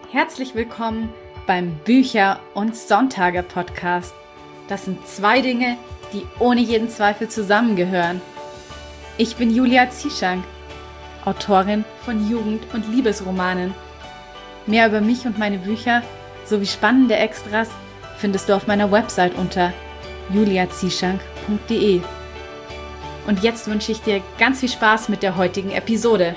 Herzlich willkommen beim Bücher- und Sonntage-Podcast. Das sind zwei Dinge, die ohne jeden Zweifel zusammengehören. Ich bin Julia Zieschank, Autorin von Jugend- und Liebesromanen. Mehr über mich und meine Bücher sowie spannende Extras findest du auf meiner Website unter juliazieschank.de. Und jetzt wünsche ich dir ganz viel Spaß mit der heutigen Episode.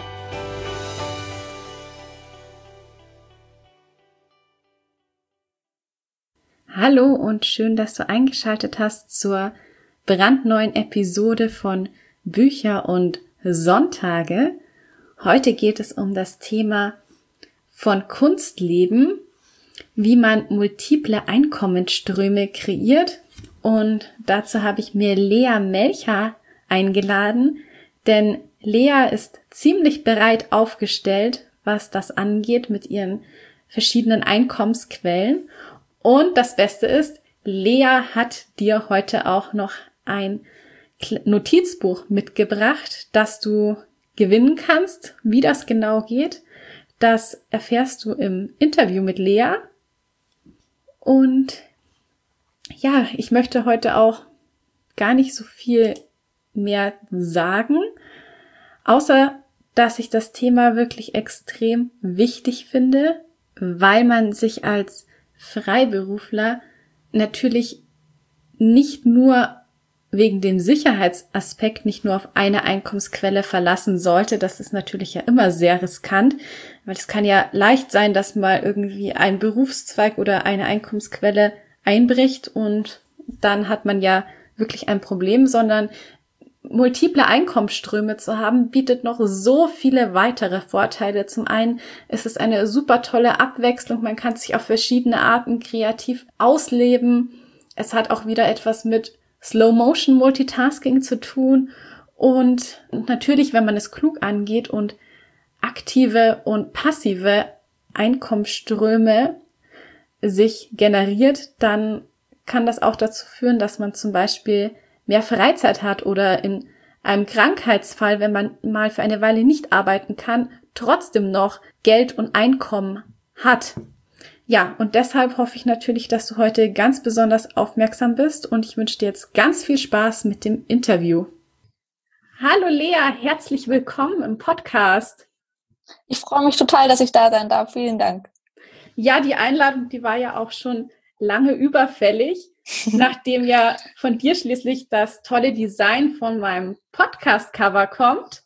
Hallo und schön, dass du eingeschaltet hast zur brandneuen Episode von Bücher und Sonntage. Heute geht es um das Thema von Kunst leben, wie man multiple Einkommensströme kreiert. Und dazu habe ich mir Lea Melcher eingeladen, denn Lea ist ziemlich breit aufgestellt, was das angeht mit ihren verschiedenen Einkommensquellen. Und das Beste ist, Lea hat dir heute auch noch ein Notizbuch mitgebracht, das du gewinnen kannst. Wie das genau geht, das erfährst du im Interview mit Lea. Und ja, ich möchte heute auch gar nicht so viel mehr sagen, außer dass ich das Thema wirklich extrem wichtig finde, weil man sich als Freiberufler natürlich nicht nur wegen dem Sicherheitsaspekt nicht nur auf eine Einkommensquelle verlassen sollte. Das ist natürlich ja immer sehr riskant, weil es kann ja leicht sein, dass mal irgendwie ein Berufszweig oder eine Einkommensquelle einbricht und dann hat man ja wirklich ein Problem, sondern multiple Einkommensströme zu haben, bietet noch so viele weitere Vorteile. Zum einen ist es eine super tolle Abwechslung. Man kann sich auf verschiedene Arten kreativ ausleben. Es hat auch wieder etwas mit Slow-Motion-Multitasking zu tun. Und natürlich, wenn man es klug angeht und aktive und passive Einkommensströme sich generiert, dann kann das auch dazu führen, dass man zum Beispiel mehr Freizeit hat oder in einem Krankheitsfall, wenn man mal für eine Weile nicht arbeiten kann, trotzdem noch Geld und Einkommen hat. Ja, und deshalb hoffe ich natürlich, dass du heute ganz besonders aufmerksam bist und ich wünsche dir jetzt ganz viel Spaß mit dem Interview. Hallo Lea, herzlich willkommen im Podcast. Ich freue mich total, dass ich da sein darf. Vielen Dank. Ja, die Einladung, die war ja auch schon lange überfällig, nachdem ja von dir schließlich das tolle Design von meinem Podcast-Cover kommt.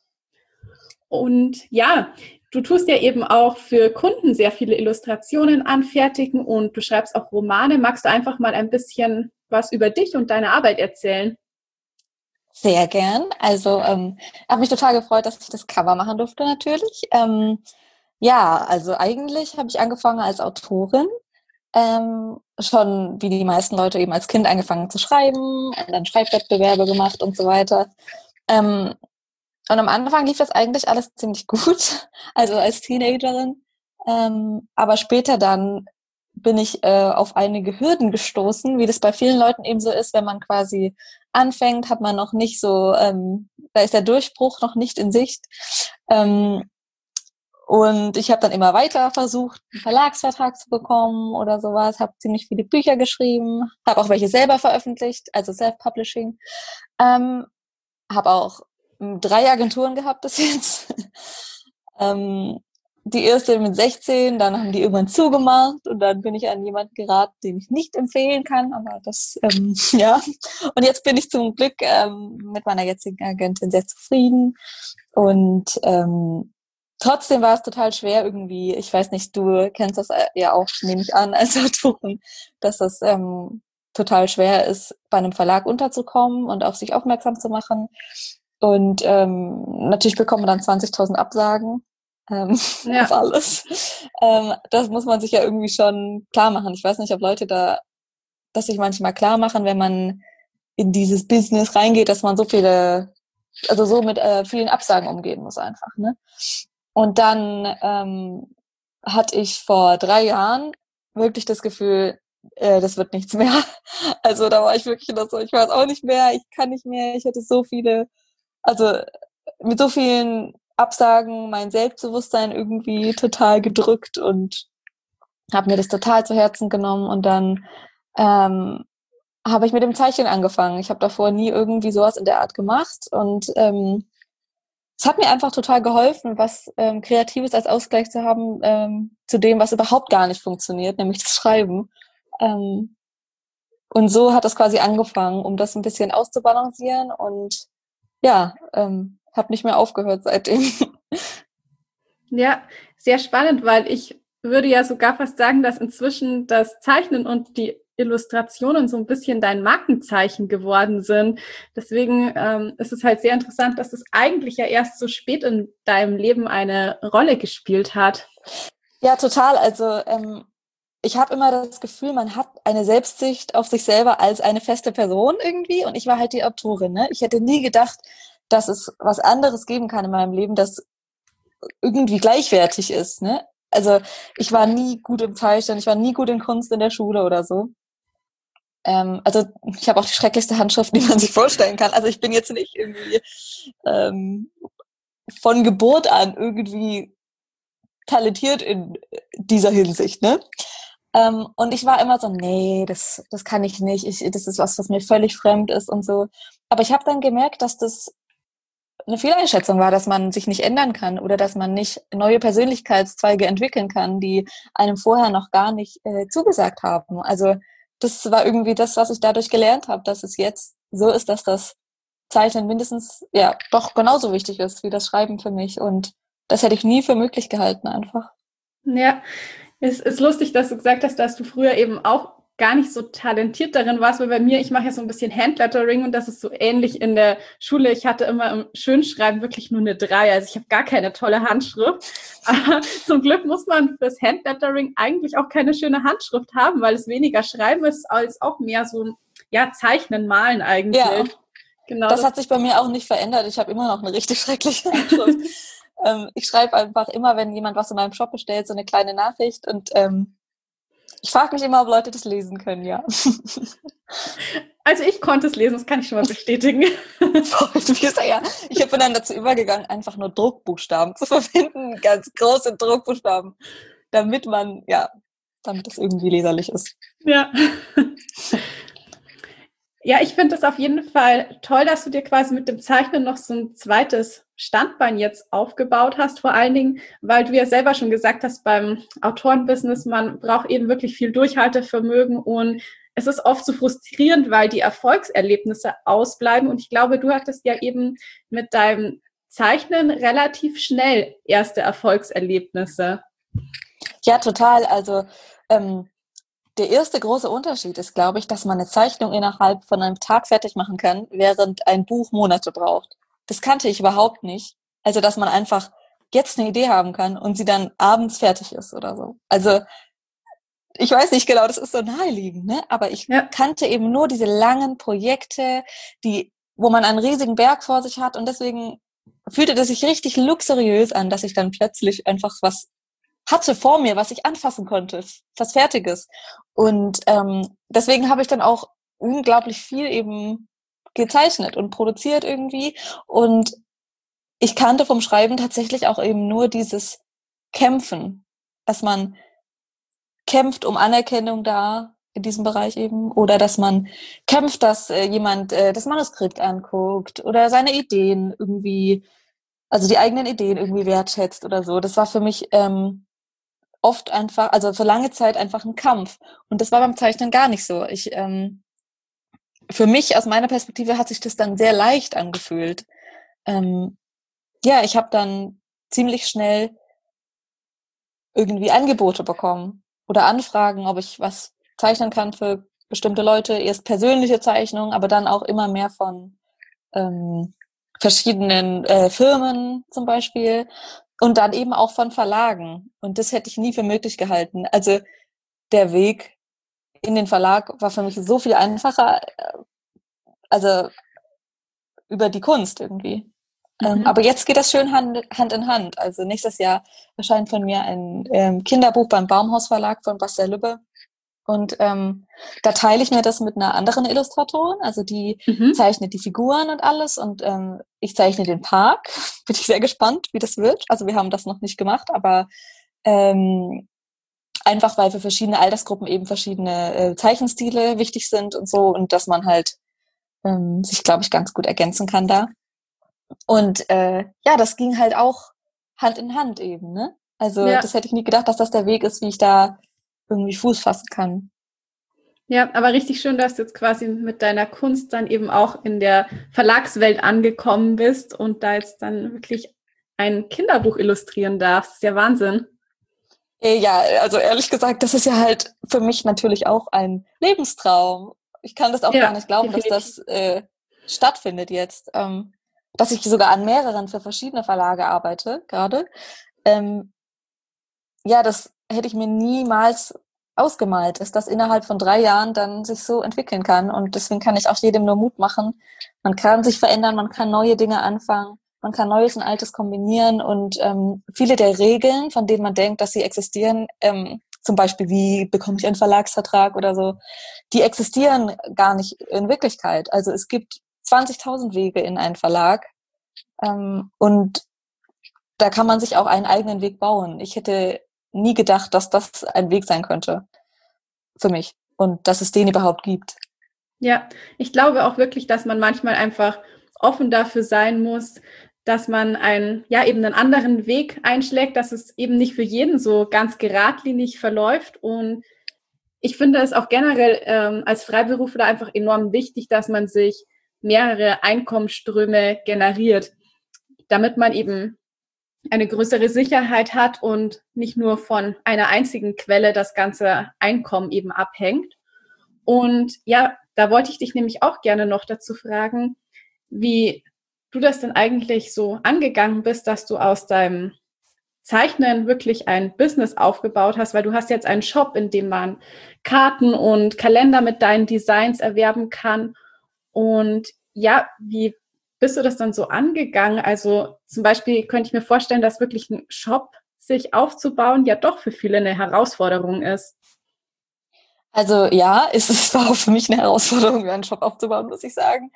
Und ja, du tust ja eben auch für Kunden sehr viele Illustrationen anfertigen und du schreibst auch Romane. Magst du einfach mal ein bisschen was über dich und deine Arbeit erzählen? Sehr gern. Also habe mich total gefreut, dass ich das Cover machen durfte natürlich. Also eigentlich habe ich angefangen als Autorin. Schon wie die meisten Leute eben als Kind angefangen zu schreiben und dann Schreibwettbewerbe gemacht und so weiter. Und am Anfang lief das eigentlich alles ziemlich gut, also als Teenagerin. Aber später dann bin ich auf einige Hürden gestoßen, wie das bei vielen Leuten eben so ist, wenn man quasi anfängt, hat man noch nicht so, da ist der Durchbruch noch nicht in Sicht. Und ich habe dann immer weiter versucht, einen Verlagsvertrag zu bekommen oder sowas, habe ziemlich viele Bücher geschrieben, habe auch welche selber veröffentlicht, also Self-Publishing. Habe auch 3 Agenturen gehabt bis jetzt. Die erste mit 16, dann haben die irgendwann zugemacht und dann bin ich an jemanden geraten, den ich nicht empfehlen kann, aber das, ja. Und jetzt bin ich zum Glück mit meiner jetzigen Agentin sehr zufrieden und trotzdem war es total schwer irgendwie, ich weiß nicht, du kennst das ja auch, nehme ich an, als Autorin, dass das total schwer ist, bei einem Verlag unterzukommen und auf sich aufmerksam zu machen. Und natürlich bekommt man dann 20.000 Absagen auf alles. Das muss man sich ja irgendwie schon klar machen. Ich weiß nicht, ob Leute das sich manchmal klar machen, wenn man in dieses Business reingeht, dass man so viele, also so mit vielen Absagen umgehen muss einfach, ne? Und dann hatte ich vor 3 Jahren wirklich das Gefühl, das wird nichts mehr. Also da war ich wirklich noch so, ich weiß auch nicht mehr, ich kann nicht mehr, ich hatte so viele, also mit so vielen Absagen mein Selbstbewusstsein irgendwie total gedrückt und habe mir das total zu Herzen genommen und dann habe ich mit dem Zeichnen angefangen. Ich habe davor nie irgendwie sowas in der Art gemacht und es hat mir einfach total geholfen, was Kreatives als Ausgleich zu haben zu dem, was überhaupt gar nicht funktioniert, nämlich das Schreiben. Und so hat das quasi angefangen, um das ein bisschen auszubalancieren und ja, habe nicht mehr aufgehört seitdem. Ja, sehr spannend, weil ich würde ja sogar fast sagen, dass inzwischen das Zeichnen und die Illustrationen so ein bisschen dein Markenzeichen geworden sind. Deswegen ist es halt sehr interessant, dass es eigentlich ja erst so spät in deinem Leben eine Rolle gespielt hat. Ja, total. Also ich habe immer das Gefühl, man hat eine Selbstsicht auf sich selber als eine feste Person irgendwie und ich war halt die Autorin. Ne? Ich hätte nie gedacht, dass es was anderes geben kann in meinem Leben, das irgendwie gleichwertig ist. Ne? Also ich war nie gut im Zeichnen, ich war nie gut in Kunst in der Schule oder so. Also ich habe auch die schrecklichste Handschrift, die man sich vorstellen kann. Also ich bin jetzt nicht irgendwie von Geburt an irgendwie talentiert in dieser Hinsicht, ne? Und ich war immer so, nee, das kann ich nicht. Das ist was mir völlig fremd ist und so. Aber ich habe dann gemerkt, dass das eine Fehleinschätzung war, dass man sich nicht ändern kann oder dass man nicht neue Persönlichkeitszweige entwickeln kann, die einem vorher noch gar nicht zugesagt haben. Also das war irgendwie das, was ich dadurch gelernt habe, dass es jetzt so ist, dass das Zeichnen mindestens, ja, doch genauso wichtig ist wie das Schreiben für mich. Und das hätte ich nie für möglich gehalten einfach. Ja, es ist lustig, dass du gesagt hast, dass du früher eben auch gar nicht so talentiert darin warst, weil bei mir, ich mache ja so ein bisschen Handlettering und das ist so ähnlich in der Schule. Ich hatte immer im Schönschreiben wirklich nur eine 3, also ich habe gar keine tolle Handschrift. Aber zum Glück muss man fürs Handlettering eigentlich auch keine schöne Handschrift haben, weil es weniger Schreiben ist, als auch mehr so, ja, Zeichnen, Malen eigentlich. Ja, genau. das hat sich bei mir auch nicht verändert. Ich habe immer noch eine richtig schreckliche Handschrift. Ich schreibe einfach immer, wenn jemand was in meinem Shop bestellt, so eine kleine Nachricht und ich frage mich immer, ob Leute das lesen können, ja. Also ich konnte es lesen, das kann ich schon mal bestätigen. Ich bin dann dazu übergegangen, einfach nur Druckbuchstaben zu verwenden, ganz große Druckbuchstaben, damit es irgendwie leserlich ist. Ja. Ja, ich finde es auf jeden Fall toll, dass du dir quasi mit dem Zeichnen noch so ein zweites Standbein jetzt aufgebaut hast. Vor allen Dingen, weil du ja selber schon gesagt hast, beim Autorenbusiness, man braucht eben wirklich viel Durchhaltevermögen und es ist oft so frustrierend, weil die Erfolgserlebnisse ausbleiben. Und ich glaube, du hattest ja eben mit deinem Zeichnen relativ schnell erste Erfolgserlebnisse. Ja, total. Also der erste große Unterschied ist, glaube ich, dass man eine Zeichnung innerhalb von einem Tag fertig machen kann, während ein Buch Monate braucht. Das kannte ich überhaupt nicht. Also, dass man einfach jetzt eine Idee haben kann und sie dann abends fertig ist oder so. Also, ich weiß nicht genau, das ist so naheliegend, ne? Aber ich kannte eben nur diese langen Projekte, wo man einen riesigen Berg vor sich hat und deswegen fühlte das sich richtig luxuriös an, dass ich dann plötzlich einfach was hatte vor mir, was ich anfassen konnte, was Fertiges. Und deswegen habe ich dann auch unglaublich viel eben gezeichnet und produziert irgendwie. Und ich kannte vom Schreiben tatsächlich auch eben nur dieses Kämpfen, dass man kämpft um Anerkennung da in diesem Bereich eben oder dass man kämpft, dass jemand das Manuskript anguckt oder seine Ideen irgendwie, also die eigenen Ideen irgendwie wertschätzt oder so. Das war für mich oft einfach, also für lange Zeit einfach ein Kampf. Und das war beim Zeichnen gar nicht so. Für mich, aus meiner Perspektive, hat sich das dann sehr leicht angefühlt. Ich habe dann ziemlich schnell irgendwie Angebote bekommen oder Anfragen, ob ich was zeichnen kann für bestimmte Leute. Erst persönliche Zeichnungen, aber dann auch immer mehr von verschiedenen Firmen zum Beispiel. Und dann eben auch von Verlagen. Und das hätte ich nie für möglich gehalten. Also der Weg in den Verlag war für mich so viel einfacher, also über die Kunst irgendwie. Aber jetzt geht das schön Hand in Hand. Also nächstes Jahr erscheint von mir ein Kinderbuch beim Baumhaus Verlag von Bastian Lübbe. Und da teile ich mir das mit einer anderen Illustratorin. Also die zeichnet die Figuren und alles. Und ich zeichne den Park. Bin ich sehr gespannt, wie das wird. Also wir haben das noch nicht gemacht, aber Einfach weil für verschiedene Altersgruppen eben verschiedene Zeichenstile wichtig sind und so und dass man halt sich, glaube ich, ganz gut ergänzen kann da. Und ja, das ging halt auch Hand in Hand eben, ne? Also Ja. das hätte ich nie gedacht, dass das der Weg ist, wie ich da irgendwie Fuß fassen kann. Ja, aber richtig schön, dass du jetzt quasi mit deiner Kunst dann eben auch in der Verlagswelt angekommen bist und da jetzt dann wirklich ein Kinderbuch illustrieren darfst. Das ist ja Wahnsinn. Ja, also ehrlich gesagt, das ist ja halt für mich natürlich auch ein Lebenstraum. Ich kann das auch gar Ja, nicht glauben, dass definitiv. das stattfindet jetzt. Dass ich sogar an mehreren für verschiedene Verlage arbeite gerade. Ja, das hätte ich mir niemals ausgemalt, dass das innerhalb von 3 Jahren dann sich so entwickeln kann. Und deswegen kann ich auch jedem nur Mut machen. Man kann sich verändern, man kann neue Dinge anfangen, man kann Neues und Altes kombinieren. Und viele der Regeln, von denen man denkt, dass sie existieren, zum Beispiel wie bekomme ich einen Verlagsvertrag oder so, die existieren gar nicht in Wirklichkeit. Also es gibt 20.000 Wege in einen Verlag. Und da kann man sich auch einen eigenen Weg bauen. Ich hätte nie gedacht, dass das ein Weg sein könnte für mich und dass es den überhaupt gibt. Ja, ich glaube auch wirklich, dass man manchmal einfach offen dafür sein muss, dass man eben einen anderen Weg einschlägt, dass es eben nicht für jeden so ganz geradlinig verläuft. Und ich finde es auch generell als Freiberufler einfach enorm wichtig, dass man sich mehrere Einkommensströme generiert, damit man eben eine größere Sicherheit hat und nicht nur von einer einzigen Quelle das ganze Einkommen eben abhängt. Und ja, da wollte ich dich nämlich auch gerne noch dazu fragen, wie du das denn eigentlich so angegangen bist, dass du aus deinem Zeichnen wirklich ein Business aufgebaut hast, weil du hast jetzt einen Shop, in dem man Karten und Kalender mit deinen Designs erwerben kann. Und ja, wie bist du das dann so angegangen? Also zum Beispiel könnte ich mir vorstellen, dass wirklich ein Shop sich aufzubauen ja doch für viele eine Herausforderung ist. Also ja, es war auch für mich eine Herausforderung, einen Shop aufzubauen, muss ich sagen.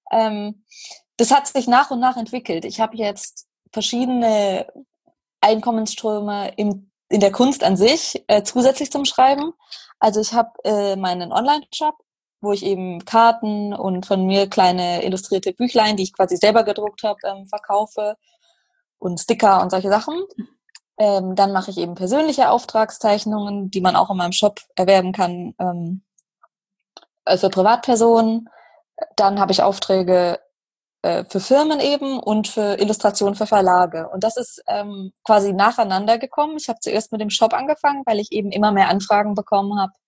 Das hat sich nach und nach entwickelt. Ich habe jetzt verschiedene Einkommensströme in der Kunst an sich, zusätzlich zum Schreiben. Also ich habe meinen Online-Shop, wo ich eben Karten und von mir kleine illustrierte Büchlein, die ich quasi selber gedruckt habe, verkaufe und Sticker und solche Sachen. Dann mache ich eben persönliche Auftragszeichnungen, die man auch in meinem Shop erwerben kann, für Privatpersonen. Dann habe ich Aufträge für Firmen eben und für Illustrationen für Verlage. Und das ist quasi nacheinander gekommen. Ich habe zuerst mit dem Shop angefangen, weil ich eben immer mehr Anfragen bekommen habe.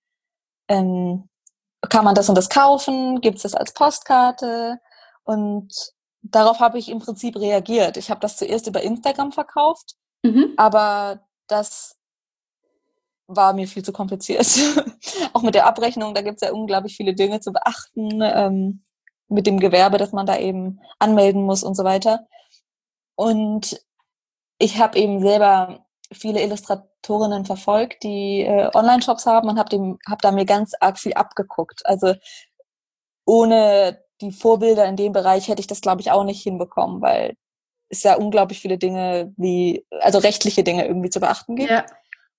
Kann man das und das kaufen? Gibt es das als Postkarte? Und darauf habe ich im Prinzip reagiert. Ich habe das zuerst über Instagram verkauft, aber das war mir viel zu kompliziert. Auch mit der Abrechnung, da gibt es ja unglaublich viele Dinge zu beachten, mit dem Gewerbe, das man da eben anmelden muss und so weiter. Und ich habe eben selber viele Illustratorinnen verfolgt, die Online-Shops haben und hab da mir ganz arg viel abgeguckt. Also ohne die Vorbilder in dem Bereich hätte ich das, glaube ich, auch nicht hinbekommen, weil es ja unglaublich viele Dinge also rechtliche Dinge irgendwie zu beachten gibt. Ja.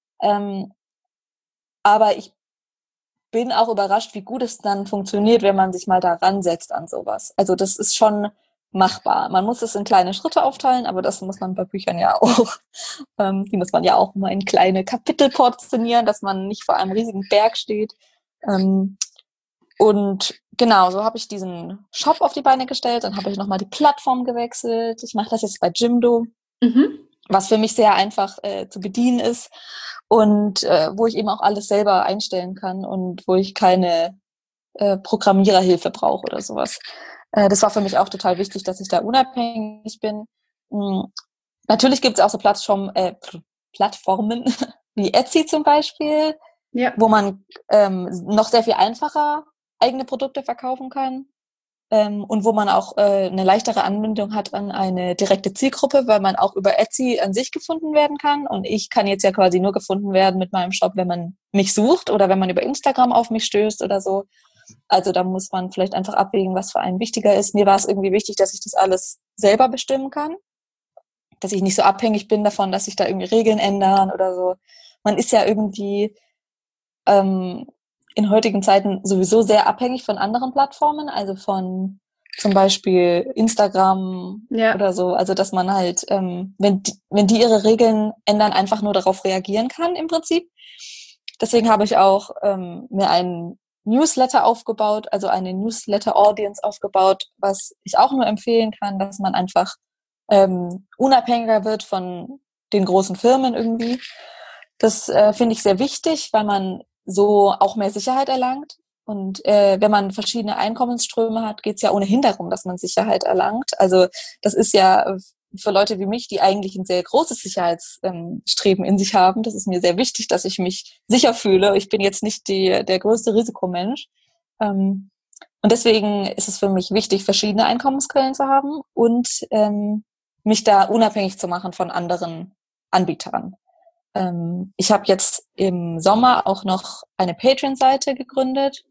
Aber ich bin auch überrascht, wie gut es dann funktioniert, wenn man sich mal da ransetzt an sowas. Also das ist schon machbar. Man muss es in kleine Schritte aufteilen, aber das muss man bei Büchern ja auch. Die muss man ja auch mal in kleine Kapitel portionieren, dass man nicht vor einem riesigen Berg steht. Und genau, so habe ich diesen Shop auf die Beine gestellt. Dann habe ich nochmal die Plattform gewechselt. Ich mache das jetzt bei Jimdo, was für mich sehr einfach zu bedienen ist. Und wo ich eben auch alles selber einstellen kann und wo ich keine Programmiererhilfe brauche oder sowas. Das war für mich auch total wichtig, dass ich da unabhängig bin. Natürlich gibt es auch so Plattformen wie Etsy zum Beispiel, wo man noch sehr viel einfacher eigene Produkte verkaufen kann. Und wo man auch eine leichtere Anbindung hat an eine direkte Zielgruppe, weil man auch über Etsy an sich gefunden werden kann. Und ich kann jetzt ja quasi nur gefunden werden mit meinem Shop, wenn man mich sucht oder wenn man über Instagram auf mich stößt oder so. Also da muss man vielleicht einfach abwägen, was für einen wichtiger ist. Mir war es irgendwie wichtig, dass ich das alles selber bestimmen kann, dass ich nicht so abhängig bin davon, dass sich da irgendwie Regeln ändern oder so. man ist ja irgendwie in heutigen Zeiten sowieso sehr abhängig von anderen Plattformen, also von zum Beispiel Instagram oder so, also dass man halt, wenn die ihre Regeln ändern, einfach nur darauf reagieren kann im Prinzip. Deswegen habe ich auch mir einen Newsletter aufgebaut, also eine Newsletter-Audience aufgebaut, was ich auch nur empfehlen kann, dass man einfach unabhängiger wird von den großen Firmen irgendwie. Das finde ich sehr wichtig, weil man so auch mehr Sicherheit erlangt. Und wenn man verschiedene Einkommensströme hat, geht es ja ohnehin darum, dass man Sicherheit erlangt. Also das ist ja für Leute wie mich, die eigentlich ein sehr großes Sicherheitsstreben in sich haben, das ist mir sehr wichtig, dass ich mich sicher fühle. Ich bin jetzt nicht der größte Risikomensch. Und deswegen ist es für mich wichtig, verschiedene Einkommensquellen zu haben und mich da unabhängig zu machen von anderen Anbietern. Ich habe jetzt im Sommer auch noch eine Patreon-Seite gegründet.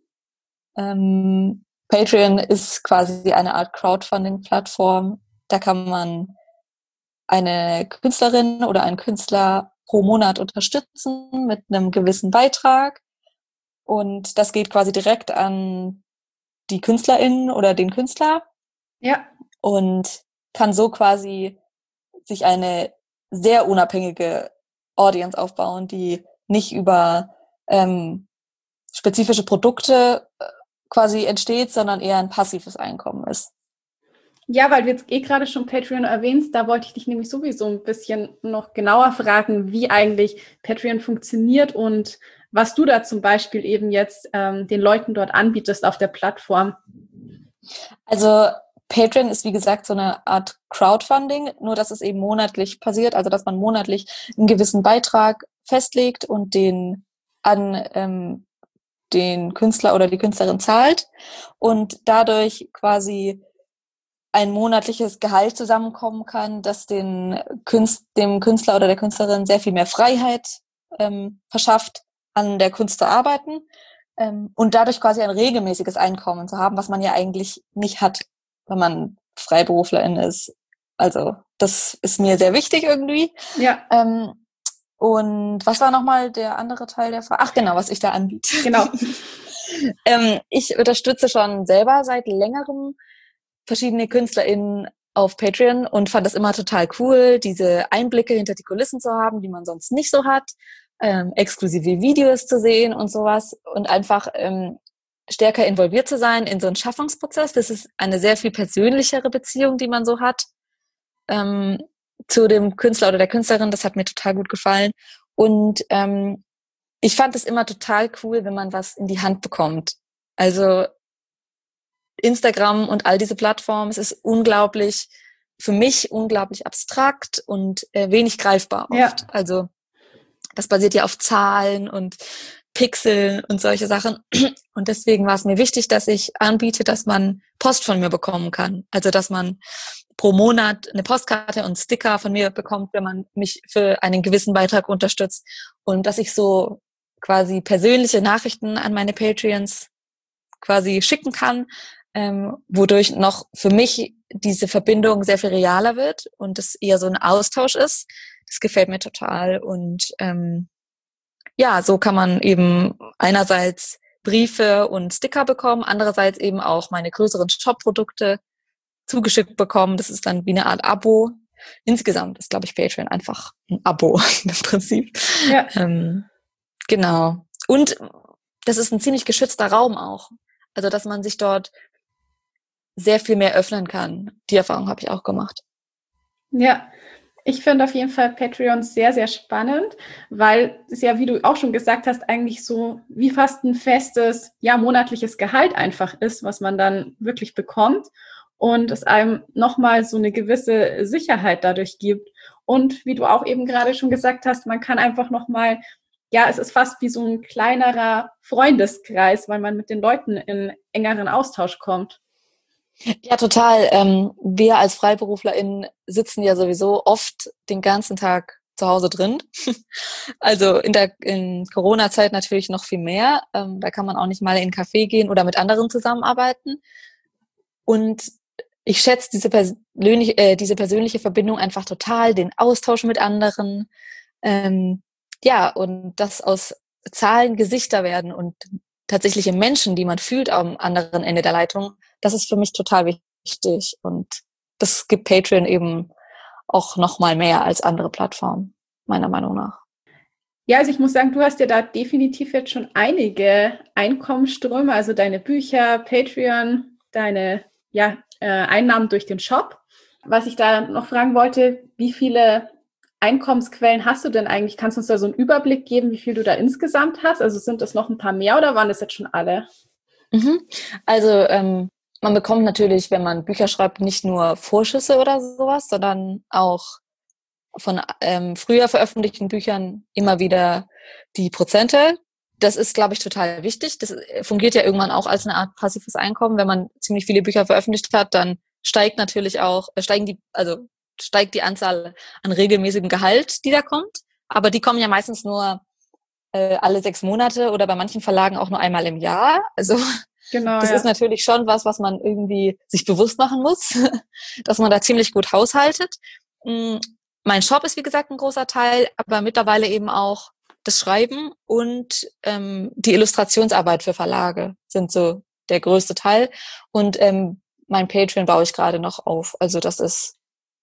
Patreon ist quasi eine Art Crowdfunding-Plattform. Da kann man eine Künstlerin oder einen Künstler pro Monat unterstützen mit einem gewissen Beitrag. Und das geht quasi direkt an die KünstlerInnen oder den Künstler. Ja. Und kann so quasi sich eine sehr unabhängige Audience aufbauen, die nicht über spezifische Produkte quasi entsteht, sondern eher ein passives Einkommen ist. Ja, weil du jetzt gerade schon Patreon erwähnst, da wollte ich dich nämlich sowieso ein bisschen noch genauer fragen, wie eigentlich Patreon funktioniert und was du da zum Beispiel eben jetzt den Leuten dort anbietest auf der Plattform. Also Patreon ist, wie gesagt, so eine Art Crowdfunding, nur dass es eben monatlich passiert, also dass man monatlich einen gewissen Beitrag festlegt und den an den Künstler oder die Künstlerin zahlt und dadurch quasi ein monatliches Gehalt zusammenkommen kann, das dem Künstler oder der Künstlerin sehr viel mehr Freiheit verschafft, an der Kunst zu arbeiten und dadurch quasi ein regelmäßiges Einkommen zu haben, was man ja eigentlich nicht hat, wenn man Freiberuflerin ist. Also das ist mir sehr wichtig irgendwie. Ja. Und was war nochmal der andere Teil der Frage? Ach genau, was ich da anbiete. Genau. Ich unterstütze schon selber seit längerem verschiedene KünstlerInnen auf Patreon und fand das immer total cool, diese Einblicke hinter die Kulissen zu haben, die man sonst nicht so hat, exklusive Videos zu sehen und sowas und einfach stärker involviert zu sein in so einen Schaffungsprozess. Das ist eine sehr viel persönlichere Beziehung, die man so hat zu dem Künstler oder der Künstlerin. Das hat mir total gut gefallen. Und ich fand es immer total cool, wenn man was in die Hand bekommt. Also Instagram und all diese Plattformen, es ist für mich unglaublich abstrakt und wenig greifbar oft. Ja. Also das basiert ja auf Zahlen und Pixeln und solche Sachen. Und deswegen war es mir wichtig, dass ich anbiete, dass man Post von mir bekommen kann. Also dass man pro Monat eine Postkarte und Sticker von mir bekommt, wenn man mich für einen gewissen Beitrag unterstützt. Und dass ich so quasi persönliche Nachrichten an meine Patreons quasi schicken kann, wodurch noch für mich diese Verbindung sehr viel realer wird und es eher so ein Austausch ist. Das gefällt mir total. Und ja, so kann man eben einerseits Briefe und Sticker bekommen, andererseits eben auch meine größeren Shop-Produkte zugeschickt bekommen. Das ist dann wie eine Art Abo. Insgesamt ist, glaube ich, Patreon einfach ein Abo im Prinzip. Ja. Genau. Und das ist ein ziemlich geschützter Raum auch. Also, dass man sich dort sehr viel mehr öffnen kann. Die Erfahrung habe ich auch gemacht. Ja, ich finde auf jeden Fall Patreon sehr, sehr spannend, weil es ja, wie du auch schon gesagt hast, eigentlich so wie fast ein festes, ja, monatliches Gehalt einfach ist, was man dann wirklich bekommt und es einem nochmal so eine gewisse Sicherheit dadurch gibt. Und wie du auch eben gerade schon gesagt hast, man kann einfach nochmal, ja, es ist fast wie so ein kleinerer Freundeskreis, weil man mit den Leuten in engeren Austausch kommt. Ja, total. Wir als FreiberuflerInnen sitzen ja sowieso oft den ganzen Tag zu Hause drin. Also in Corona-Zeit natürlich noch viel mehr. Da kann man auch nicht mal in einen Café gehen oder mit anderen zusammenarbeiten. Und ich schätze diese persönliche Verbindung einfach total, den Austausch mit anderen. ja, und das aus Zahlen Gesichter werden und tatsächliche Menschen, die man fühlt am anderen Ende der Leitung, das ist für mich total wichtig. Und das gibt Patreon eben auch noch mal mehr als andere Plattformen, meiner Meinung nach. Ja, also ich muss sagen, du hast ja da definitiv jetzt schon einige Einkommensströme, also deine Bücher, Patreon, deine Einnahmen durch den Shop. Was ich da noch fragen wollte, wie viele Einkommensquellen hast du denn eigentlich? Kannst du uns da so einen Überblick geben, wie viel du da insgesamt hast? Also sind das noch ein paar mehr oder waren das jetzt schon alle? Also man bekommt natürlich, wenn man Bücher schreibt, nicht nur Vorschüsse oder sowas, sondern auch von früher veröffentlichten Büchern immer wieder die Prozente. Das ist, glaube ich, total wichtig. Das fungiert ja irgendwann auch als eine Art passives Einkommen. Wenn man ziemlich viele Bücher veröffentlicht hat, dann steigt natürlich auch, steigt die Anzahl an regelmäßigem Gehalt, die da kommt. Aber die kommen ja meistens nur alle 6 Monate oder bei manchen Verlagen auch nur einmal im Jahr. Also Genau, das ist natürlich schon was man irgendwie sich bewusst machen muss, dass man da ziemlich gut haushaltet. Mein Shop ist, wie gesagt, ein großer Teil, aber mittlerweile eben auch das Schreiben und die Illustrationsarbeit für Verlage sind so der größte Teil. Und mein Patreon baue ich gerade noch auf. Also das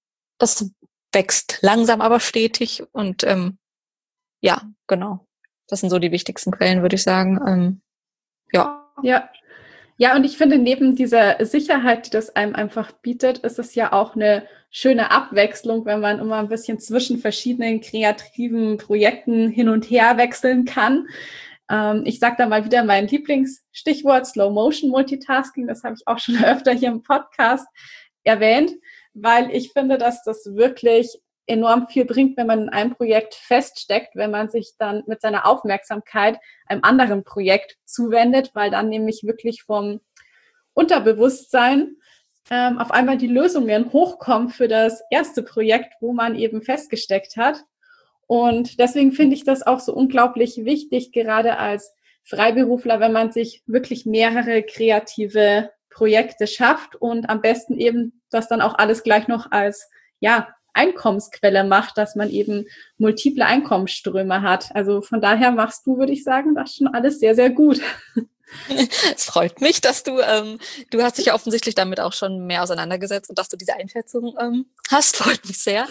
wächst langsam, aber stetig. Und ja, genau. Das sind so die wichtigsten Quellen, würde ich sagen. Ja. Ja, und ich finde, neben dieser Sicherheit, die das einem einfach bietet, ist es ja auch eine schöne Abwechslung, wenn man immer ein bisschen zwischen verschiedenen kreativen Projekten hin und her wechseln kann. Ich sage da mal wieder mein Lieblingsstichwort, Slow Motion Multitasking. Das habe ich auch schon öfter hier im Podcast erwähnt, weil ich finde, dass das wirklich enorm viel bringt, wenn man in einem Projekt feststeckt, wenn man sich dann mit seiner Aufmerksamkeit einem anderen Projekt zuwendet, weil dann nämlich wirklich vom Unterbewusstsein auf einmal die Lösungen hochkommen für das erste Projekt, wo man eben festgesteckt hat. Und deswegen finde ich das auch so unglaublich wichtig, gerade als Freiberufler, wenn man sich wirklich mehrere kreative Projekte schafft und am besten eben das dann auch alles gleich noch als Einkommensquelle macht, dass man eben multiple Einkommensströme hat. Also von daher machst du, würde ich sagen, das schon alles sehr, sehr gut. Es freut mich, dass du hast dich ja offensichtlich damit auch schon mehr auseinandergesetzt und dass du diese Einschätzung hast. Freut mich sehr.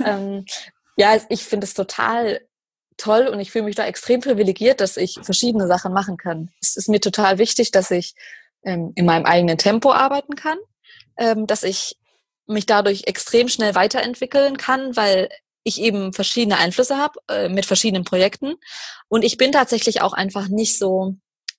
Ja, ich finde es total toll und ich fühle mich da extrem privilegiert, dass ich verschiedene Sachen machen kann. Es ist mir total wichtig, dass ich in meinem eigenen Tempo arbeiten kann, dass ich mich dadurch extrem schnell weiterentwickeln kann, weil ich eben verschiedene Einflüsse habe mit verschiedenen Projekten. Und ich bin tatsächlich auch einfach nicht so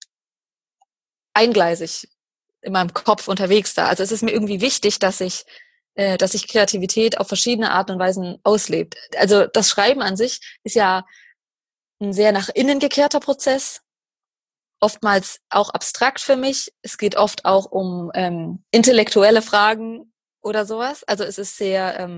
eingleisig in meinem Kopf unterwegs da. Also es ist mir irgendwie wichtig, dass sich Kreativität auf verschiedene Arten und Weisen auslebt. Also das Schreiben an sich ist ja ein sehr nach innen gekehrter Prozess, oftmals auch abstrakt für mich. Es geht oft auch um intellektuelle Fragen oder sowas. Also es ist sehr,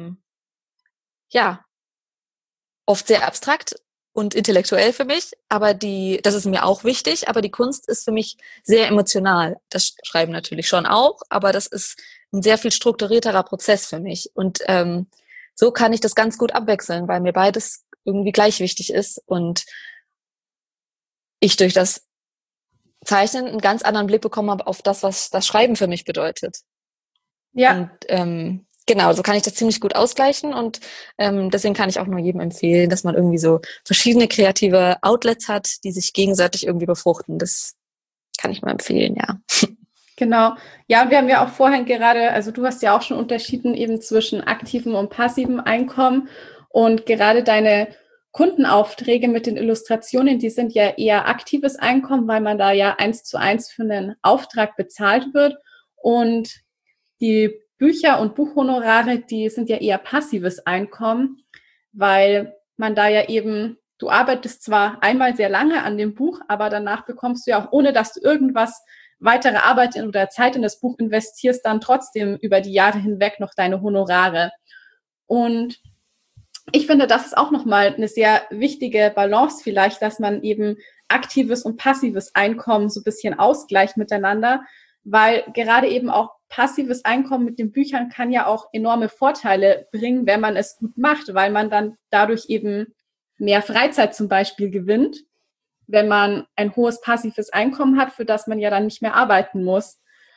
oft sehr abstrakt und intellektuell für mich, aber das ist mir auch wichtig, aber die Kunst ist für mich sehr emotional. Das Schreiben natürlich schon auch, aber das ist ein sehr viel strukturierterer Prozess für mich. Und so kann ich das ganz gut abwechseln, weil mir beides irgendwie gleich wichtig ist und ich durch das Zeichnen einen ganz anderen Blick bekommen habe auf das, was das Schreiben für mich bedeutet. Ja. Und genau, so kann ich das ziemlich gut ausgleichen und deswegen kann ich auch nur jedem empfehlen, dass man irgendwie so verschiedene kreative Outlets hat, die sich gegenseitig irgendwie befruchten. Das kann ich nur empfehlen, ja. Genau. Ja, und wir haben ja auch vorhin gerade, also du hast ja auch schon unterschieden eben zwischen aktivem und passivem Einkommen und gerade deine Kundenaufträge mit den Illustrationen, die sind ja eher aktives Einkommen, weil man da ja 1:1 für einen Auftrag bezahlt wird und die Bücher und Buchhonorare, die sind ja eher passives Einkommen, weil man da ja eben, du arbeitest zwar einmal sehr lange an dem Buch, aber danach bekommst du ja auch, ohne dass du irgendwas weitere Arbeit oder Zeit in das Buch investierst, dann trotzdem über die Jahre hinweg noch deine Honorare. Und ich finde, das ist auch nochmal eine sehr wichtige Balance vielleicht, dass man eben aktives und passives Einkommen so ein bisschen ausgleicht miteinander, weil gerade eben auch passives Einkommen mit den Büchern kann ja auch enorme Vorteile bringen, wenn man es gut macht, weil man dann dadurch eben mehr Freizeit zum Beispiel gewinnt, wenn man ein hohes passives Einkommen hat, für das man ja dann nicht mehr arbeiten muss.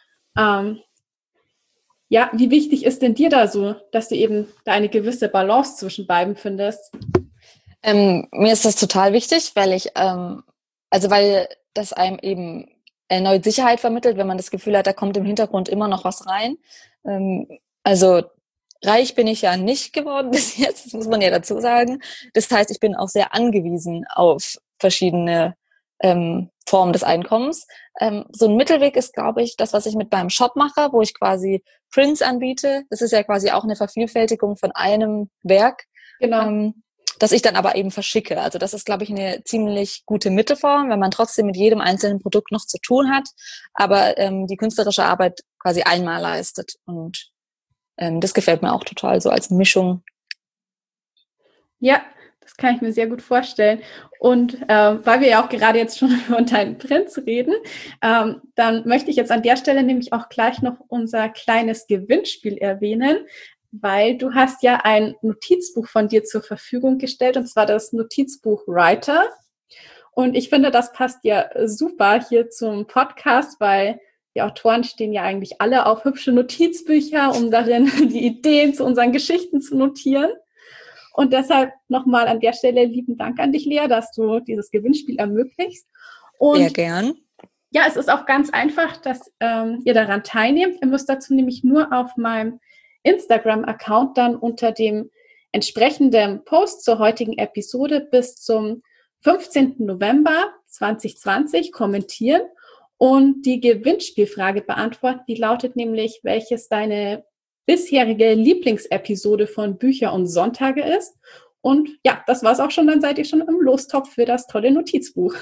Ja, wie wichtig ist denn dir da so, dass du eben da eine gewisse Balance zwischen beiden findest? Mir ist das total wichtig, weil weil das einem eben erneut Sicherheit vermittelt, wenn man das Gefühl hat, da kommt im Hintergrund immer noch was rein. Also reich bin ich ja nicht geworden bis jetzt, das muss man ja dazu sagen. Das heißt, ich bin auch sehr angewiesen auf verschiedene Formen des Einkommens. So ein Mittelweg ist, glaube ich, das, was ich mit meinem Shop mache, wo ich quasi Prints anbiete. Das ist ja quasi auch eine Vervielfältigung von einem Werk. Genau. Das ich dann aber eben verschicke. Also das ist, glaube ich, eine ziemlich gute Mittelform, wenn man trotzdem mit jedem einzelnen Produkt noch zu tun hat, aber die künstlerische Arbeit quasi einmal leistet. Und das gefällt mir auch total, so als Mischung. Ja, das kann ich mir sehr gut vorstellen. Und weil wir ja auch gerade jetzt schon über deinen Prinz reden, dann möchte ich jetzt an der Stelle nämlich auch gleich noch unser kleines Gewinnspiel erwähnen, weil du hast ja ein Notizbuch von dir zur Verfügung gestellt, und zwar das Notizbuch Writer. Und ich finde, das passt ja super hier zum Podcast, weil die Autoren stehen ja eigentlich alle auf hübsche Notizbücher, um darin die Ideen zu unseren Geschichten zu notieren. Und deshalb nochmal an der Stelle lieben Dank an dich, Lea, dass du dieses Gewinnspiel ermöglichst. Und sehr gern. Ja, es ist auch ganz einfach, dass ihr daran teilnehmt. Ihr müsst dazu nämlich nur auf meinem Instagram-Account dann unter dem entsprechenden Post zur heutigen Episode bis zum 15. November 2020 kommentieren und die Gewinnspielfrage beantworten. Die lautet nämlich, welches deine bisherige Lieblingsepisode von Bücher und Sonntage ist. Und ja, das war's auch schon. Dann seid ihr schon im Lostopf für das tolle Notizbuch.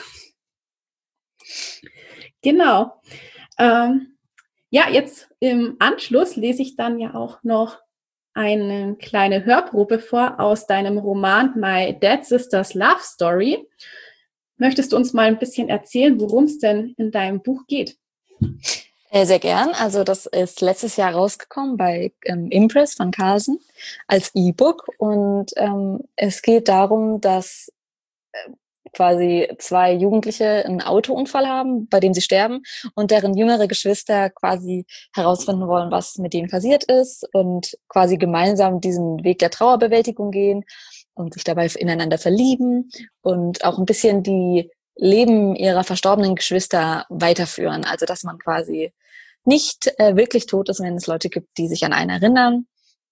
Genau. Ja, jetzt im Anschluss lese ich dann ja auch noch eine kleine Hörprobe vor aus deinem Roman My Dead Sister's Love Story. Möchtest du uns mal ein bisschen erzählen, worum es denn in deinem Buch geht? Sehr gern. Also das ist letztes Jahr rausgekommen bei Impress von Carlsen als E-Book. Und es geht darum, dass quasi zwei Jugendliche einen Autounfall haben, bei dem sie sterben und deren jüngere Geschwister quasi herausfinden wollen, was mit denen passiert ist und quasi gemeinsam diesen Weg der Trauerbewältigung gehen und sich dabei ineinander verlieben und auch ein bisschen die Leben ihrer verstorbenen Geschwister weiterführen. Also dass man quasi nicht wirklich tot ist, wenn es Leute gibt, die sich an einen erinnern.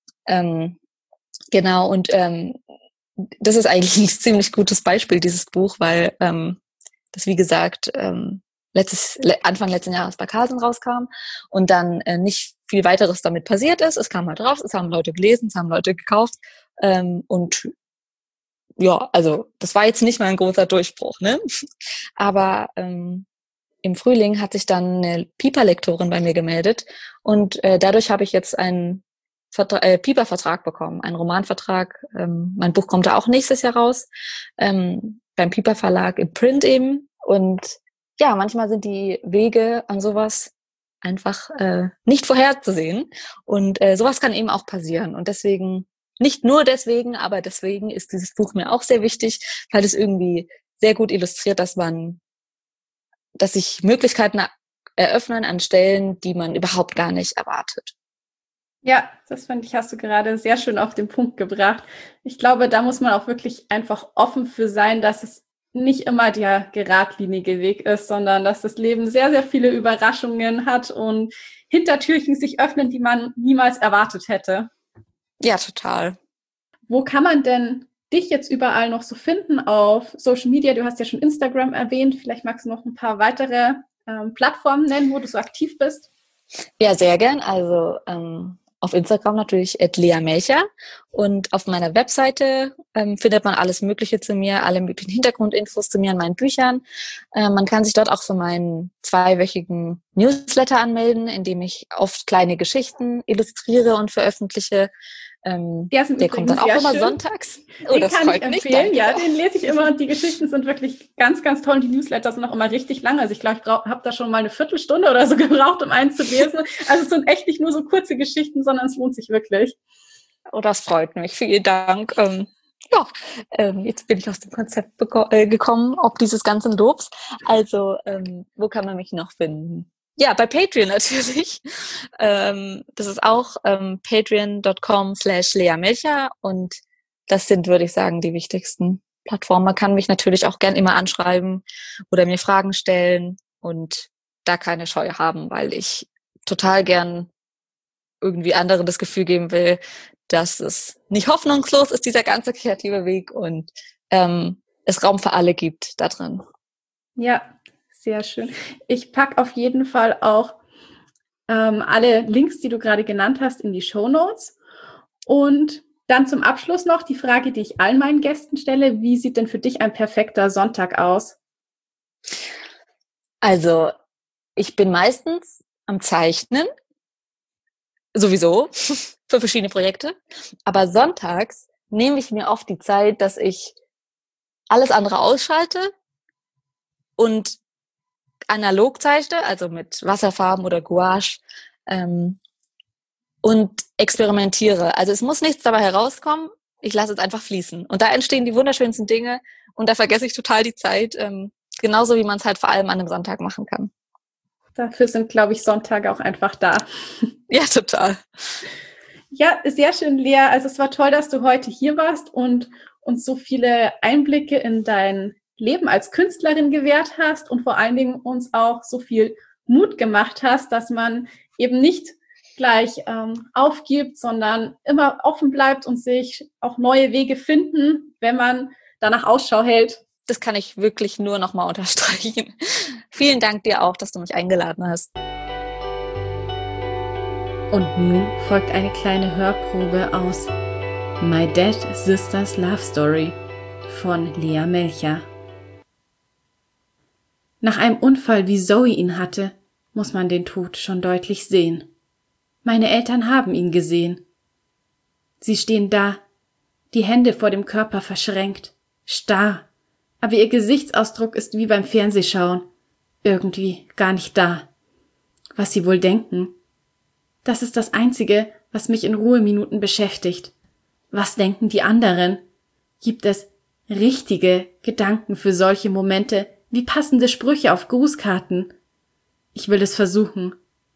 Genau, und das ist eigentlich ein ziemlich gutes Beispiel, dieses Buch, weil das, wie gesagt, Anfang letzten Jahres bei Carlsen rauskam und dann nicht viel weiteres damit passiert ist. Es kam halt raus, es haben Leute gelesen, es haben Leute gekauft und ja, also das war jetzt nicht mal ein großer Durchbruch, ne? Aber im Frühling hat sich dann eine Piper-Lektorin bei mir gemeldet und dadurch habe ich jetzt einen Piper-Vertrag bekommen, einen Romanvertrag. Mein Buch kommt da auch nächstes Jahr raus, beim Piper-Verlag im Print eben. Und ja, manchmal sind die Wege an sowas einfach nicht vorherzusehen. Und sowas kann eben auch passieren. Und deswegen, nicht nur deswegen, aber deswegen ist dieses Buch mir auch sehr wichtig, weil es irgendwie sehr gut illustriert, dass sich Möglichkeiten eröffnen an Stellen, die man überhaupt gar nicht erwartet. Ja, das finde ich, hast du gerade sehr schön auf den Punkt gebracht. Ich glaube, da muss man auch wirklich einfach offen für sein, dass es nicht immer der geradlinige Weg ist, sondern dass das Leben sehr, sehr viele Überraschungen hat und Hintertürchen sich öffnen, die man niemals erwartet hätte. Ja, total. Wo kann man denn dich jetzt überall noch so finden auf Social Media? Du hast ja schon Instagram erwähnt. Vielleicht magst du noch ein paar weitere Plattformen nennen, wo du so aktiv bist. Ja, sehr gern. Also auf Instagram natürlich @leamelcher und auf meiner Webseite findet man alles Mögliche zu mir, alle möglichen Hintergrundinfos zu mir und meinen Büchern. Man kann sich dort auch für meinen 2-wöchigen Newsletter anmelden, in dem ich oft kleine Geschichten illustriere und veröffentliche. Der kommt dann auch immer schön. Sonntags. Oh, den das kann freut ich empfehlen. Ja, den lese ich immer und die Geschichten sind wirklich ganz, ganz toll. Und die Newsletter sind auch immer richtig lang. Also ich glaube, ich habe da schon mal eine Viertelstunde oder so gebraucht, um einen zu lesen. Also es sind echt nicht nur so kurze Geschichten, sondern es lohnt sich wirklich. Oh, das freut mich. Vielen Dank. Ja, jetzt bin ich aus dem Konzept gekommen, ob dieses ganzen Lobs. Also, wo kann man mich noch finden? Ja, bei Patreon natürlich. Das ist auch patreon.com/Lea Melcher und das sind, würde ich sagen, die wichtigsten Plattformen. Man kann mich natürlich auch gern immer anschreiben oder mir Fragen stellen und da keine Scheu haben, weil ich total gern irgendwie anderen das Gefühl geben will, dass es nicht hoffnungslos ist, dieser ganze kreative Weg und es Raum für alle gibt da drin. Ja, sehr schön. Ich packe auf jeden Fall auch alle Links, die du gerade genannt hast, in die Shownotes. Und dann zum Abschluss noch die Frage, die ich allen meinen Gästen stelle. Wie sieht denn für dich ein perfekter Sonntag aus? Also, ich bin meistens am Zeichnen, sowieso, für verschiedene Projekte. Aber sonntags nehme ich mir oft die Zeit, dass ich alles andere ausschalte und analog zeichne, also mit Wasserfarben oder Gouache, und experimentiere. Also es muss nichts dabei herauskommen, ich lasse es einfach fließen. Und da entstehen die wunderschönsten Dinge und da vergesse ich total die Zeit, genauso wie man es halt vor allem an einem Sonntag machen kann. Dafür sind, glaube ich, Sonntage auch einfach da. Ja, total. Ja, sehr schön, Lea. Also es war toll, dass du heute hier warst und uns so viele Einblicke in dein Leben als Künstlerin gewährt hast und vor allen Dingen uns auch so viel Mut gemacht hast, dass man eben nicht gleich aufgibt, sondern immer offen bleibt und sich auch neue Wege finden, wenn man danach Ausschau hält. Das kann ich wirklich nur nochmal unterstreichen. Vielen Dank dir auch, dass du mich eingeladen hast. Und nun folgt eine kleine Hörprobe aus My Dead Sister's Love Story von Lea Melcher. Nach einem Unfall, wie Zoe ihn hatte, muss man den Tod schon deutlich sehen. Meine Eltern haben ihn gesehen. Sie stehen da, die Hände vor dem Körper verschränkt, starr, aber ihr Gesichtsausdruck ist wie beim Fernsehschauen, irgendwie gar nicht da. Was sie wohl denken? Das ist das Einzige, was mich in Ruheminuten beschäftigt. Was denken die anderen? Gibt es richtige Gedanken für solche Momente, wie passende Sprüche auf Grußkarten? Ich will es versuchen.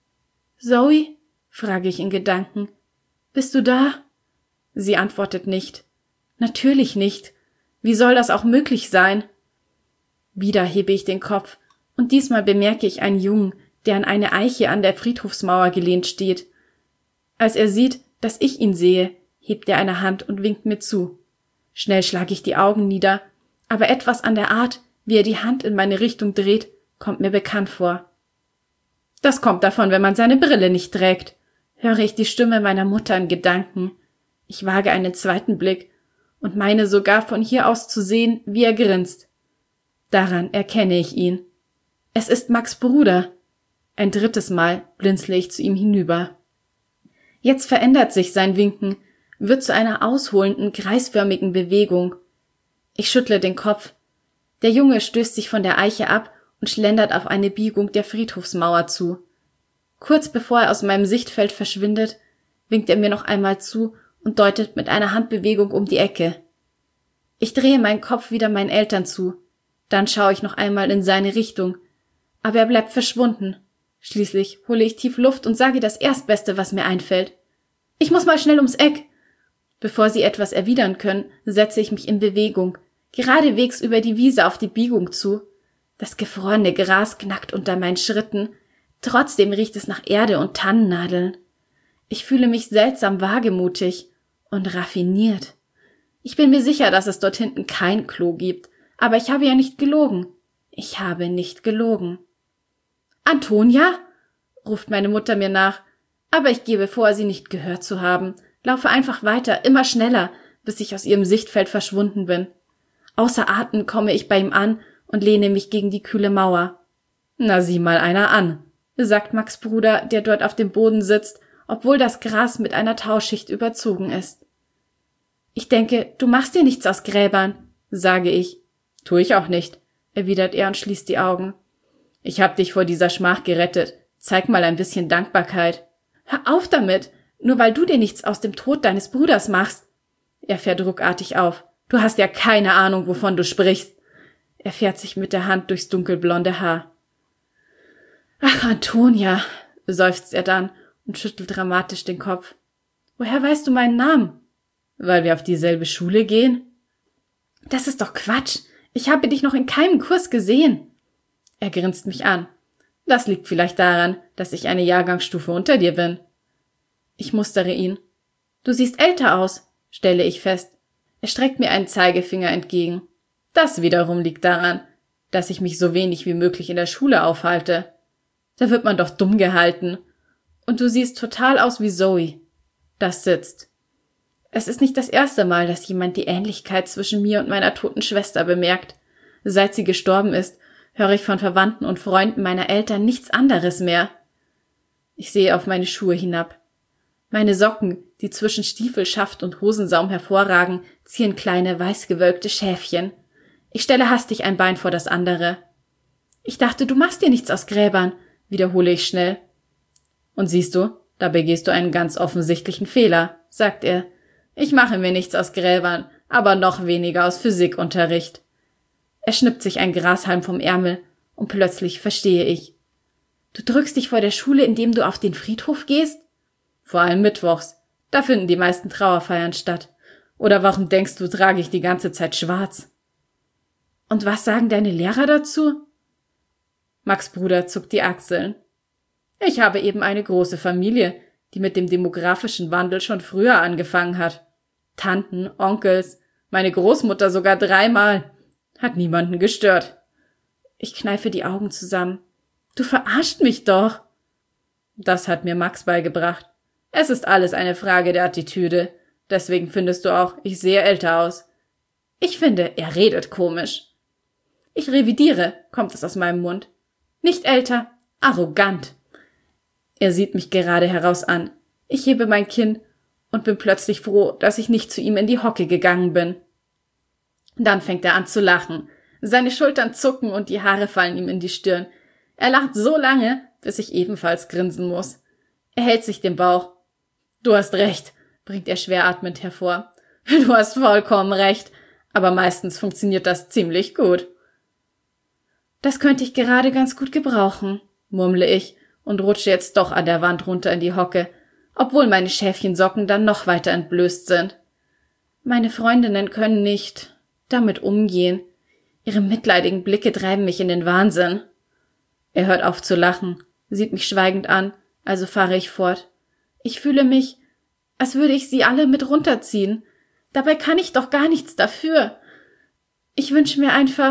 Zoe? Frage ich in Gedanken. Bist du da? Sie antwortet nicht. Natürlich nicht. Wie soll das auch möglich sein? Wieder hebe ich den Kopf, und diesmal bemerke ich einen Jungen, der an eine Eiche an der Friedhofsmauer gelehnt steht. Als er sieht, dass ich ihn sehe, hebt er eine Hand und winkt mir zu. Schnell schlage ich die Augen nieder, aber etwas an der Art, wie er die Hand in meine Richtung dreht, kommt mir bekannt vor. Das kommt davon, wenn man seine Brille nicht trägt, höre ich die Stimme meiner Mutter in Gedanken. Ich wage einen zweiten Blick und meine sogar von hier aus zu sehen, wie er grinst. Daran erkenne ich ihn. Es ist Max' Bruder. Ein drittes Mal blinzle ich zu ihm hinüber. Jetzt verändert sich sein Winken, wird zu einer ausholenden, kreisförmigen Bewegung. Ich schüttle den Kopf. Der Junge stößt sich von der Eiche ab und schlendert auf eine Biegung der Friedhofsmauer zu. Kurz bevor er aus meinem Sichtfeld verschwindet, winkt er mir noch einmal zu und deutet mit einer Handbewegung um die Ecke. Ich drehe meinen Kopf wieder meinen Eltern zu. Dann schaue ich noch einmal in seine Richtung. Aber er bleibt verschwunden. Schließlich hole ich tief Luft und sage das Erstbeste, was mir einfällt. Ich muss mal schnell ums Eck. Bevor sie etwas erwidern können, setze ich mich in Bewegung, geradewegs über die Wiese auf die Biegung zu. Das gefrorene Gras knackt unter meinen Schritten. Trotzdem riecht es nach Erde und Tannennadeln. Ich fühle mich seltsam wagemutig und raffiniert. Ich bin mir sicher, dass es dort hinten kein Klo gibt, aber ich habe ja nicht gelogen. Ich habe nicht gelogen. »Antonia?« ruft meine Mutter mir nach, aber ich gebe vor, sie nicht gehört zu haben, laufe einfach weiter, immer schneller, bis ich aus ihrem Sichtfeld verschwunden bin. Außer Atem komme ich bei ihm an und lehne mich gegen die kühle Mauer. »Na, sieh mal einer an«, sagt Max' Bruder, der dort auf dem Boden sitzt, obwohl das Gras mit einer Tauschicht überzogen ist. »Ich denke, du machst dir nichts aus Gräbern«, sage ich. »Tu ich auch nicht«, erwidert er und schließt die Augen. »Ich hab dich vor dieser Schmach gerettet. Zeig mal ein bisschen Dankbarkeit.« »Hör auf damit, nur weil du dir nichts aus dem Tod deines Bruders machst.« Er fährt ruckartig auf. Du hast ja keine Ahnung, wovon du sprichst. Er fährt sich mit der Hand durchs dunkelblonde Haar. Ach, Antonia, seufzt er dann und schüttelt dramatisch den Kopf. Woher weißt du meinen Namen? Weil wir auf dieselbe Schule gehen? Das ist doch Quatsch. Ich habe dich noch in keinem Kurs gesehen. Er grinst mich an. Das liegt vielleicht daran, dass ich eine Jahrgangsstufe unter dir bin. Ich mustere ihn. Du siehst älter aus, stelle ich fest. Er streckt mir einen Zeigefinger entgegen. Das wiederum liegt daran, dass ich mich so wenig wie möglich in der Schule aufhalte. Da wird man doch dumm gehalten. Und du siehst total aus wie Zoe. Das sitzt. Es ist nicht das erste Mal, dass jemand die Ähnlichkeit zwischen mir und meiner toten Schwester bemerkt. Seit sie gestorben ist, höre ich von Verwandten und Freunden meiner Eltern nichts anderes mehr. Ich sehe auf meine Schuhe hinab. Meine Socken, die zwischen Stiefelschaft und Hosensaum hervorragen, ziehen kleine, weißgewölkte Schäfchen. Ich stelle hastig ein Bein vor das andere. Ich dachte, du machst dir nichts aus Gräbern, wiederhole ich schnell. Und siehst du, da begehst du einen ganz offensichtlichen Fehler, sagt er. Ich mache mir nichts aus Gräbern, aber noch weniger aus Physikunterricht. Er schnippt sich ein Grashalm vom Ärmel und plötzlich verstehe ich. Du drückst dich vor der Schule, indem du auf den Friedhof gehst? Vor allem mittwochs. Da finden die meisten Trauerfeiern statt. Oder warum denkst du, trage ich die ganze Zeit schwarz? Und was sagen deine Lehrer dazu? Max' Bruder zuckt die Achseln. Ich habe eben eine große Familie, die mit dem demografischen Wandel schon früher angefangen hat. Tanten, Onkels, meine Großmutter sogar 3-mal. Hat niemanden gestört. Ich kneife die Augen zusammen. Du verarscht mich doch. Das hat mir Max beigebracht. Es ist alles eine Frage der Attitüde. Deswegen findest du auch, ich sehe älter aus. Ich finde, er redet komisch. Ich revidiere, kommt es aus meinem Mund. Nicht älter, arrogant. Er sieht mich gerade heraus an. Ich hebe mein Kinn und bin plötzlich froh, dass ich nicht zu ihm in die Hocke gegangen bin. Dann fängt er an zu lachen. Seine Schultern zucken und die Haare fallen ihm in die Stirn. Er lacht so lange, bis ich ebenfalls grinsen muss. Er hält sich den Bauch. Du hast recht, bringt er schwer atmend hervor. Du hast vollkommen recht, aber meistens funktioniert das ziemlich gut. Das könnte ich gerade ganz gut gebrauchen, murmle ich und rutsche jetzt doch an der Wand runter in die Hocke, obwohl meine Schäfchensocken dann noch weiter entblößt sind. Meine Freundinnen können nicht damit umgehen. Ihre mitleidigen Blicke treiben mich in den Wahnsinn. Er hört auf zu lachen, sieht mich schweigend an, also fahre ich fort. Ich fühle mich, als würde ich sie alle mit runterziehen. Dabei kann ich doch gar nichts dafür. Ich wünschte,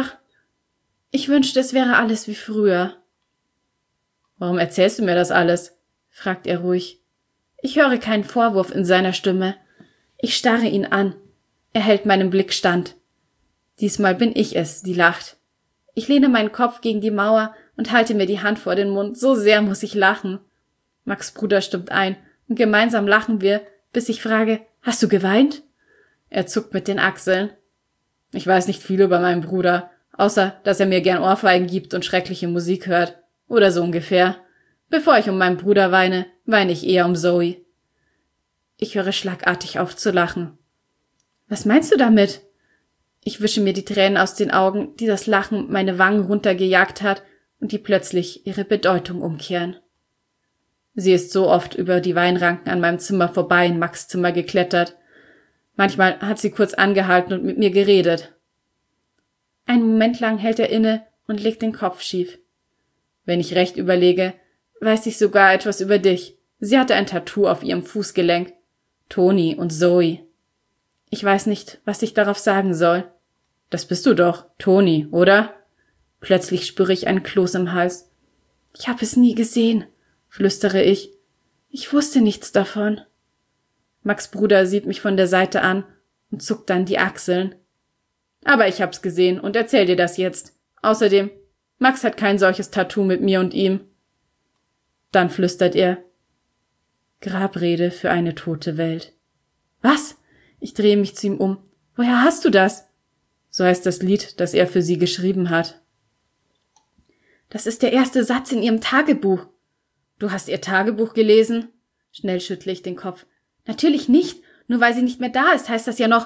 es wäre alles wie früher. Warum erzählst du mir das alles? Fragt er ruhig. Ich höre keinen Vorwurf in seiner Stimme. Ich starre ihn an. Er hält meinem Blick stand. Diesmal bin ich es, die lacht. Ich lehne meinen Kopf gegen die Mauer und halte mir die Hand vor den Mund. So sehr muss ich lachen. Max' Bruder stimmt ein und gemeinsam lachen wir, bis ich frage, hast du geweint? Er zuckt mit den Achseln. Ich weiß nicht viel über meinen Bruder, außer dass er mir gern Ohrfeigen gibt und schreckliche Musik hört. Oder so ungefähr. Bevor ich um meinen Bruder weine, weine ich eher um Zoe. Ich höre schlagartig auf zu lachen. Was meinst du damit? Ich wische mir die Tränen aus den Augen, die das Lachen meine Wangen runtergejagt hat und die plötzlich ihre Bedeutung umkehren. Sie ist so oft über die Weinranken an meinem Zimmer vorbei in Max' Zimmer geklettert. Manchmal hat sie kurz angehalten und mit mir geredet. Einen Moment lang hält er inne und legt den Kopf schief. Wenn ich recht überlege, weiß ich sogar etwas über dich. Sie hatte ein Tattoo auf ihrem Fußgelenk. Toni und Zoe. Ich weiß nicht, was ich darauf sagen soll. Das bist du doch, Toni, oder? Plötzlich spüre ich einen Kloß im Hals. Ich habe es nie gesehen, flüstere ich. Ich wusste nichts davon. Max' Bruder sieht mich von der Seite an und zuckt dann die Achseln. Aber ich hab's gesehen und erzähl dir das jetzt. Außerdem, Max hat kein solches Tattoo mit mir und ihm. Dann flüstert er. Grabrede für eine tote Welt. Was? Ich drehe mich zu ihm um. Woher hast du das? So heißt das Lied, das er für sie geschrieben hat. Das ist der erste Satz in ihrem Tagebuch. Du hast ihr Tagebuch gelesen? Schnell schüttle ich den Kopf. Natürlich nicht. Nur weil sie nicht mehr da ist, heißt das ja noch,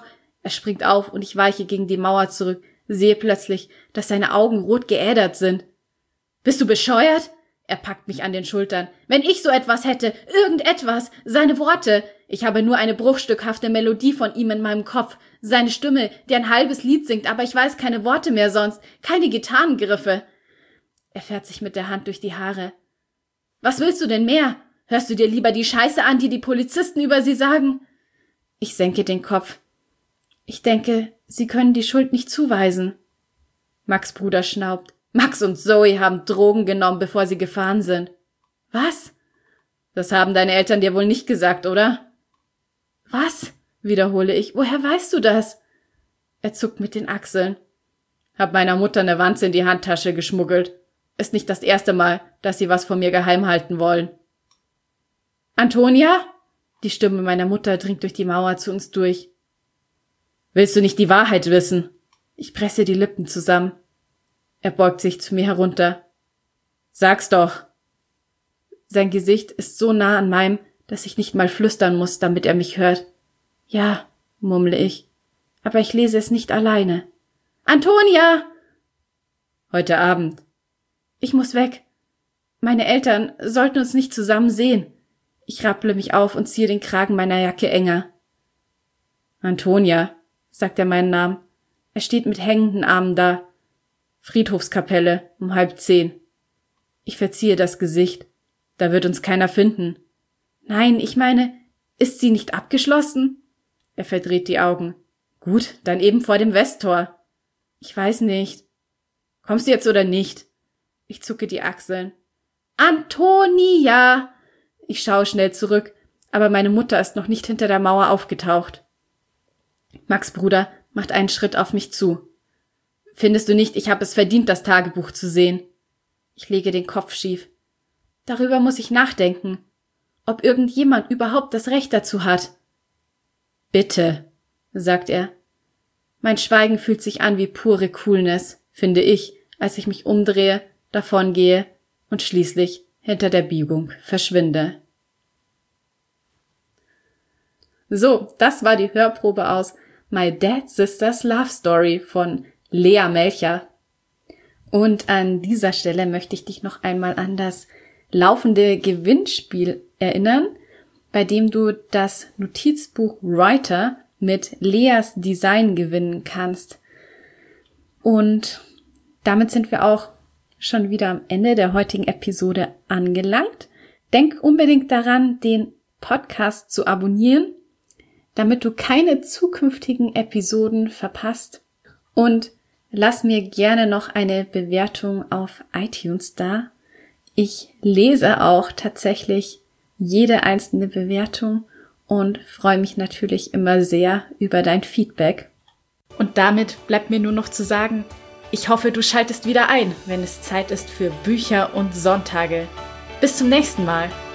Er springt auf und ich weiche gegen die Mauer zurück, sehe plötzlich, dass seine Augen rot geädert sind. »Bist du bescheuert?« Er packt mich an den Schultern. »Wenn ich so etwas hätte, irgendetwas, seine Worte. Ich habe nur eine bruchstückhafte Melodie von ihm in meinem Kopf. Seine Stimme, die ein halbes Lied singt, aber ich weiß keine Worte mehr sonst, keine Gitarrengriffe.« Er fährt sich mit der Hand durch die Haare. »Was willst du denn mehr? Hörst du dir lieber die Scheiße an, die Polizisten über sie sagen?« Ich senke den Kopf. »Ich denke, sie können die Schuld nicht zuweisen.« Max' Bruder schnaubt. »Max und Zoe haben Drogen genommen, bevor sie gefahren sind.« »Was?« »Das haben deine Eltern dir wohl nicht gesagt, oder?« »Was?« wiederhole ich. »Woher weißt du das?« Er zuckt mit den Achseln. »Hab meiner Mutter eine Wanze in die Handtasche geschmuggelt. Ist nicht das erste Mal, dass sie was von mir geheim halten wollen.« »Antonia?« Die Stimme meiner Mutter dringt durch die Mauer zu uns durch. »Willst du nicht die Wahrheit wissen?« Ich presse die Lippen zusammen. Er beugt sich zu mir herunter. »Sag's doch!« Sein Gesicht ist so nah an meinem, dass ich nicht mal flüstern muss, damit er mich hört. »Ja«, murmle ich, »aber ich lese es nicht alleine.« »Antonia!« »Heute Abend.« »Ich muss weg. Meine Eltern sollten uns nicht zusammen sehen.« Ich rapple mich auf und ziehe den Kragen meiner Jacke enger. »Antonia«, sagt er meinen Namen. Er steht mit hängenden Armen da. Friedhofskapelle, 9:30. Ich verziehe das Gesicht. Da wird uns keiner finden. »Nein, ich meine, ist sie nicht abgeschlossen?« Er verdreht die Augen. »Gut, dann eben vor dem Westtor.« »Ich weiß nicht.« »Kommst du jetzt oder nicht?« Ich zucke die Achseln. »Antonia!« Ich schaue schnell zurück, aber meine Mutter ist noch nicht hinter der Mauer aufgetaucht. Max' Bruder macht einen Schritt auf mich zu. »Findest du nicht, ich habe es verdient, das Tagebuch zu sehen?« Ich lege den Kopf schief. »Darüber muss ich nachdenken. Ob irgendjemand überhaupt das Recht dazu hat.« »Bitte«, sagt er. Mein Schweigen fühlt sich an wie pure Coolness, finde ich, als ich mich umdrehe, davongehe und schließlich hinter der Biegung verschwinde. So, das war die Hörprobe aus My Dead Sister's Love Story von Lea Melcher. Und an dieser Stelle möchte ich dich noch einmal an das laufende Gewinnspiel erinnern, bei dem du das Notizbuch Writer mit Leas Design gewinnen kannst. Und damit sind wir auch schon wieder am Ende der heutigen Episode angelangt. Denk unbedingt daran, den Podcast zu abonnieren, damit du keine zukünftigen Episoden verpasst. Und lass mir gerne noch eine Bewertung auf iTunes da. Ich lese auch tatsächlich jede einzelne Bewertung und freue mich natürlich immer sehr über dein Feedback. Und damit bleibt mir nur noch zu sagen, ich hoffe, du schaltest wieder ein, wenn es Zeit ist für Bücher und Sonntage. Bis zum nächsten Mal.